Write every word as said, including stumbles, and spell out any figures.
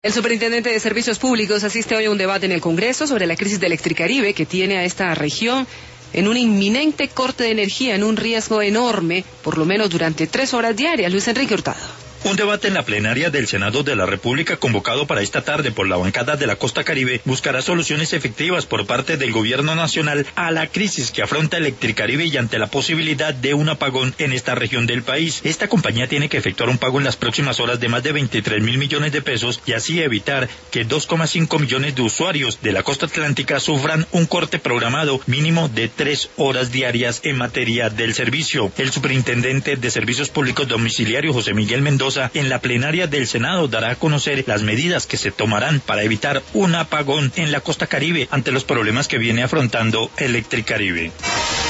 El superintendente de Servicios Públicos asiste hoy a un debate en el Congreso sobre la crisis de Electricaribe que tiene a esta región en un inminente corte de energía, en un riesgo enorme, por lo menos durante tres horas diarias. Luis Enrique Hurtado. Un debate en la plenaria del Senado de la República convocado para esta tarde por la bancada de la Costa Caribe buscará soluciones efectivas por parte del gobierno nacional a la crisis que afronta Electricaribe y ante la posibilidad de un apagón en esta región del país. Esta compañía tiene que efectuar un pago en las próximas horas de más de veintitrés mil millones de pesos y así evitar que dos coma cinco millones de usuarios de la costa atlántica sufran un corte programado mínimo de tres horas diarias en materia del servicio. El superintendente de Servicios Públicos Domiciliarios, José Miguel Mendoza, en la plenaria del Senado dará a conocer las medidas que se tomarán para evitar un apagón en la costa Caribe ante los problemas que viene afrontando Electricaribe.